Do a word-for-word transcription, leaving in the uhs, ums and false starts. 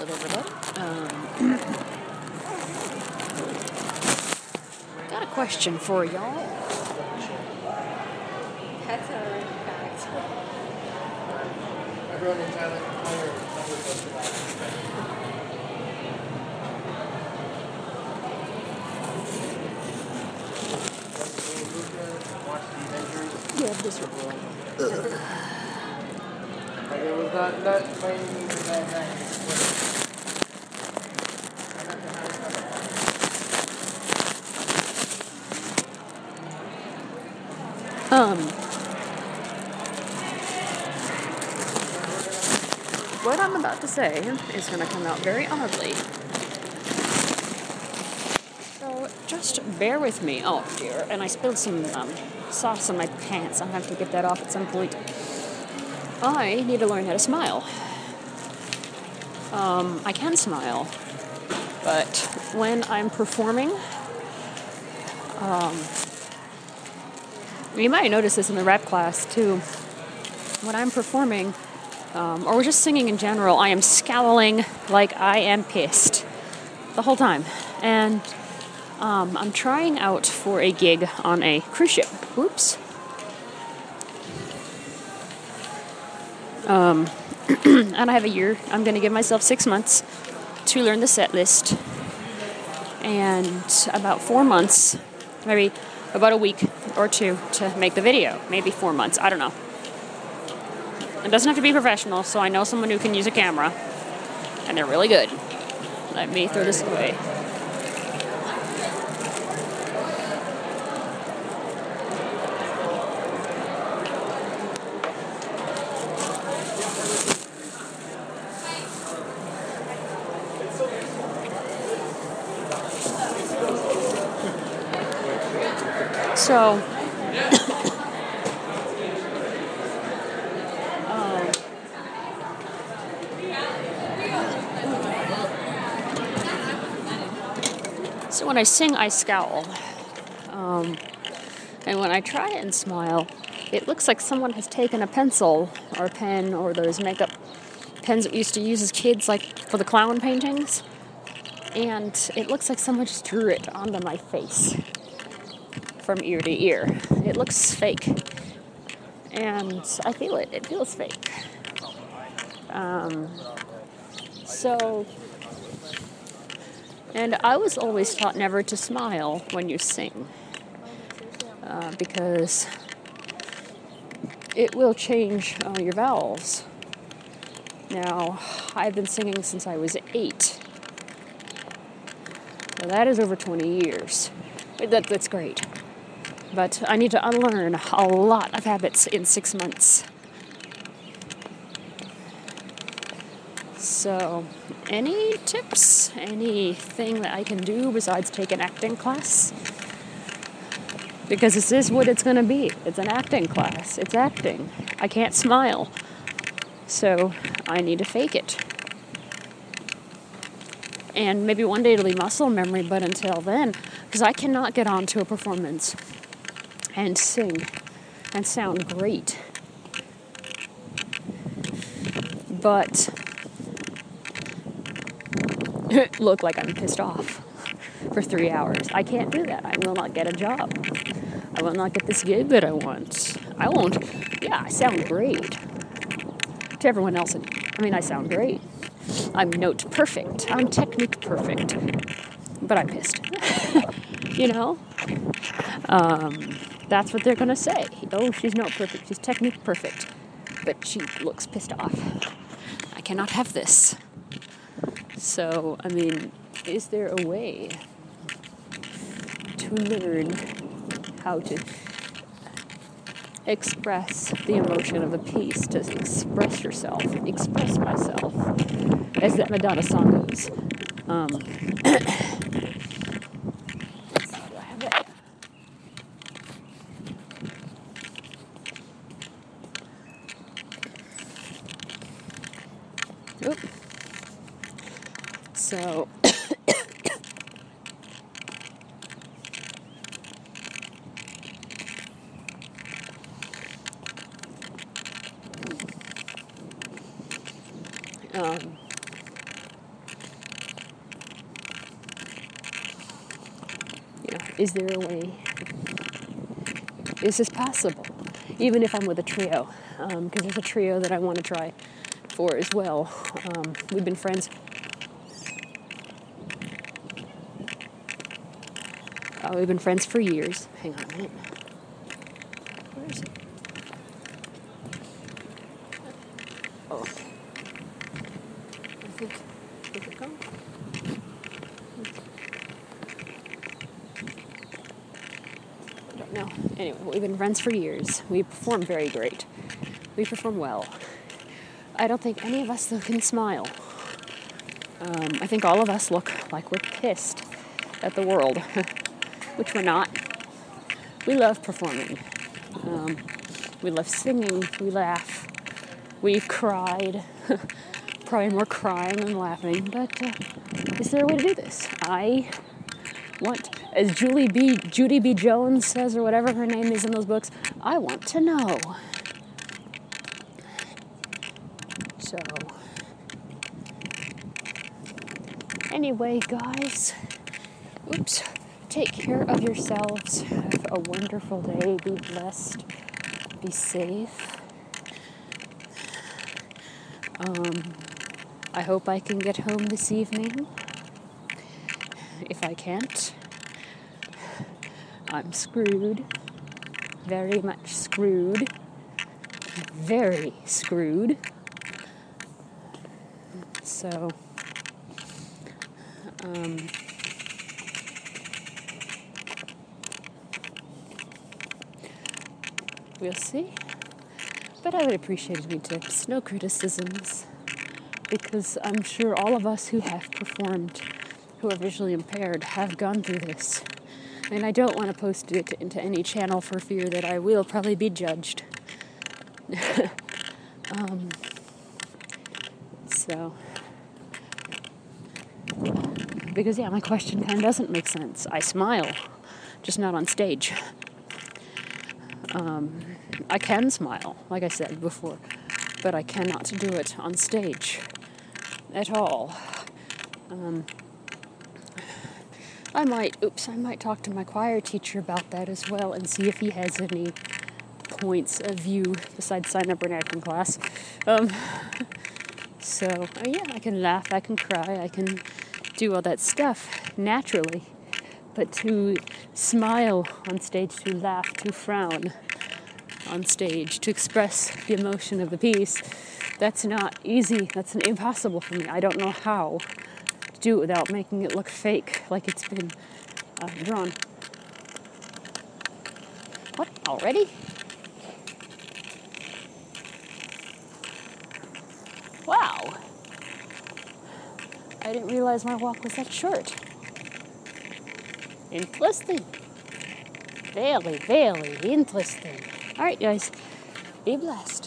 up, everybody? Um, got a question for y'all. That's a fact. Everyone in Thailand, watch the Avengers. Yeah, this one. Like it was not not by any means a bad night. Um, what I'm about to say is going to come out very oddly. So just bear with me. Oh dear, and I spilled some um, sauce on my pants. I'll have to get that off at some point. I need to learn how to smile. Um, I can smile, but when I'm performing, um, you might notice this in the rap class too. When I'm performing, um, or just singing in general, I am scowling like I am pissed the whole time. And um, I'm trying out for a gig on a cruise ship. Whoops. Um, and I have a year. I'm going to give myself six months to learn the set list. And about four months, maybe about a week or two to make the video. Maybe four months. I don't know. It doesn't have to be professional, so I know someone who can use a camera. And they're really good. Let me throw this away. So, um, so when I sing, I scowl. Um, and when I try and smile, it looks like someone has taken a pencil or a pen or those makeup pens that we used to use as kids, like for the clown paintings. And it looks like someone just drew it onto my face from ear to ear. It looks fake. And I feel it. It feels fake. Um, so, and I was always taught never to smile when you sing. Uh, because it will change uh, your vowels. Now, I've been singing since I was eight. Now, that is over twenty years. That, that's great. But I need to unlearn a lot of habits in six months. So, any tips? Anything that I can do besides take an acting class? Because this is what it's going to be. It's an acting class. It's acting. I can't smile. So, I need to fake it. And maybe one day it'll be muscle memory, but until then, because I cannot get onto a performance and sing and sound great. But look like I'm pissed off for three hours. I can't do that. I will not get a job. I will not get this gig that I want. I won't. Yeah, I sound great. To everyone else, I mean, I sound great. I'm note perfect. I'm technique perfect. But I'm pissed. You know? Um, that's what they're going to say. Oh, she's note perfect. She's technique perfect. But she looks pissed off. I cannot have this. So, I mean, is there a way to learn how to express the emotion of the piece, to express yourself, express myself, as that Madonna song goes. Um, do I have that? Oop. So, um, Is there a way? Is this possible? Even if I'm with a trio, because um, there's a trio that I want to try for as well. Um, we've been friends. Uh, we've been friends for years. Hang on a minute. Where is it? Oh. I think. Where'd it go? I don't know. Anyway, we've been friends for years. We perform very great. We perform well. I don't think any of us, though, can smile. Um, I think all of us look like we're pissed at the world, which we're not. We love performing. Um, we love singing. We laugh. We've cried. Probably more crying than laughing. But uh, is there a way to do this? I want, as Julie B. Judy B. Jones says, or whatever her name is in those books, I want to know. So, anyway, guys, oops, take care of yourselves. Have a wonderful day. Be blessed. Be safe. Um, I hope I can get home this evening. If I can't, I'm screwed. Very much screwed. Very screwed. So, um, we'll see. But I would appreciate any tips, no criticisms, because I'm sure all of us who have performed, who are visually impaired, have gone through this. And I don't want to post it into any channel for fear that I will probably be judged. um, so... Because, yeah, my question kind of doesn't make sense. I smile, just not on stage. Um, I can smile, like I said before, but I cannot do it on stage at all. Um, I might, oops, I might talk to my choir teacher about that as well and see if he has any points of view besides sign up for an acting class. Um, so, uh, yeah, I can laugh, I can cry, I can do all that stuff naturally, but to smile on stage, to laugh, to frown on stage, to express the emotion of the piece, that's not easy. That's impossible for me. I don't know how to do it without making it look fake, like it's been uh, drawn. What? Already? Wow. I didn't realize my walk was that short. Interesting. Very, very interesting. All right, guys. Be blessed.